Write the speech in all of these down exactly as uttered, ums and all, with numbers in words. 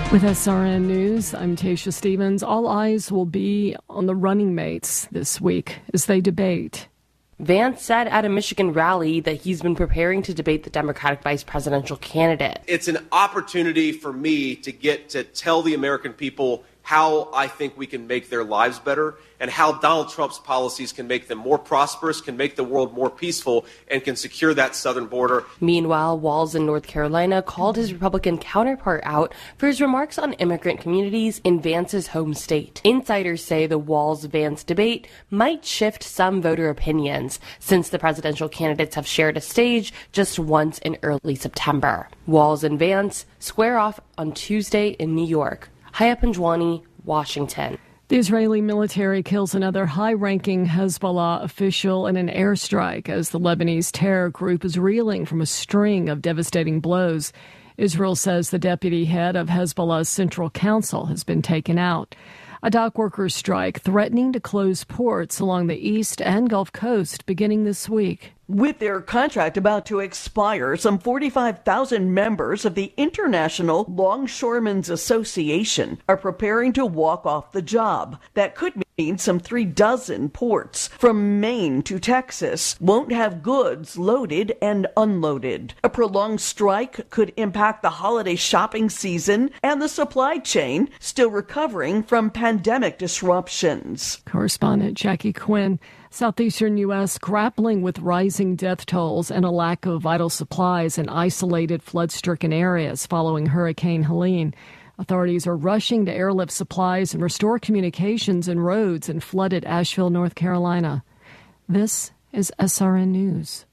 With S R N News, I'm Tasha Stevens. All eyes will be on the running mates this week as they debate. Vance said at a Michigan rally that he's been preparing to debate the Democratic vice presidential candidate. It's an opportunity for me to get to tell the American people how I think we can make their lives better and how Donald Trump's policies can make them more prosperous, can make the world more peaceful, and can secure that southern border. Meanwhile, Walz in North Carolina called his Republican counterpart out for his remarks on immigrant communities in Vance's home state. Insiders say the Walz-Vance debate might shift some voter opinions, since the presidential candidates have shared a stage just once in early September. Walz and Vance square off on Tuesday in New York. Haya Panjwani, Washington. The Israeli military kills another high-ranking Hezbollah official in an airstrike as the Lebanese terror group is reeling from a string of devastating blows. Israel says the deputy head of Hezbollah's Central Council has been taken out. A dock workers' strike threatening to close ports along the east and Gulf Coast beginning this week. With their contract about to expire, some forty-five thousand members of the International Longshoremen's Association are preparing to walk off the job. That could mean some three dozen ports from Maine to Texas won't have goods loaded and unloaded. A prolonged strike could impact the holiday shopping season and the supply chain, still recovering from pandemic disruptions. Correspondent Jackie Quinn. Southeastern U S grappling with rising death tolls and a lack of vital supplies in isolated flood-stricken areas following Hurricane Helene. Authorities are rushing to airlift supplies and restore communications and roads in flooded Asheville, North Carolina. This is S R N News.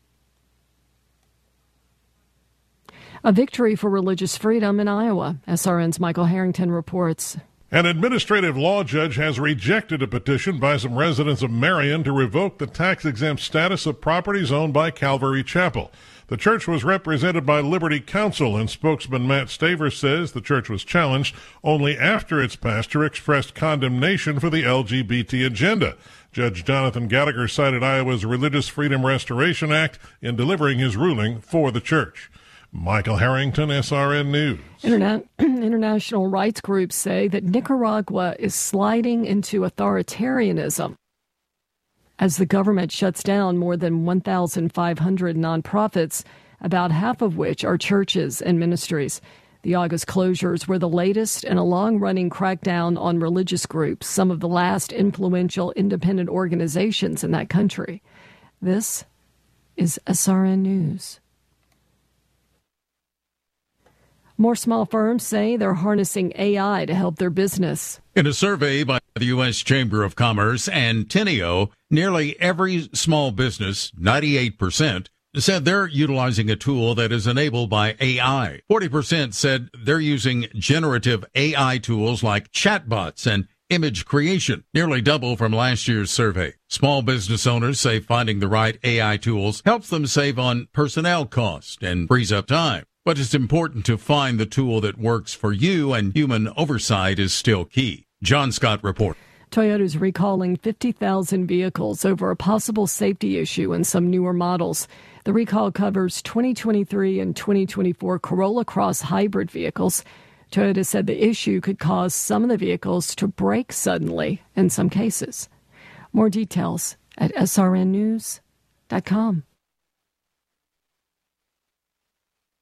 A victory for religious freedom in Iowa. S R N's Michael Harrington reports. An administrative law judge has rejected a petition by some residents of Marion to revoke the tax-exempt status of properties owned by Calvary Chapel. The church was represented by Liberty Counsel, and spokesman Matt Staver says the church was challenged only after its pastor expressed condemnation for the L G B T agenda. Judge Jonathan Gallagher cited Iowa's Religious Freedom Restoration Act in delivering his ruling for the church. Michael Harrington, S R N News. Interna- international rights groups say that Nicaragua is sliding into authoritarianism as the government shuts down more than one thousand five hundred nonprofits, about half of which are churches and ministries. The August closures were the latest in a long-running crackdown on religious groups, some of the last influential independent organizations in that country. This is S R N News. More small firms say they're harnessing A I to help their business. In a survey by the U S Chamber of Commerce and Teneo, nearly every small business, ninety-eight percent, said they're utilizing a tool that is enabled by A I. forty percent said they're using generative A I tools like chatbots and image creation, nearly double from last year's survey. Small business owners say finding the right A I tools helps them save on personnel costs and frees up time. But it's important to find the tool that works for you, and human oversight is still key. John Scott reports. Toyota's recalling fifty thousand vehicles over a possible safety issue in some newer models. The recall covers twenty twenty-three and twenty twenty-four Corolla Cross hybrid vehicles. Toyota said the issue could cause some of the vehicles to brake suddenly in some cases. More details at S R N news dot com.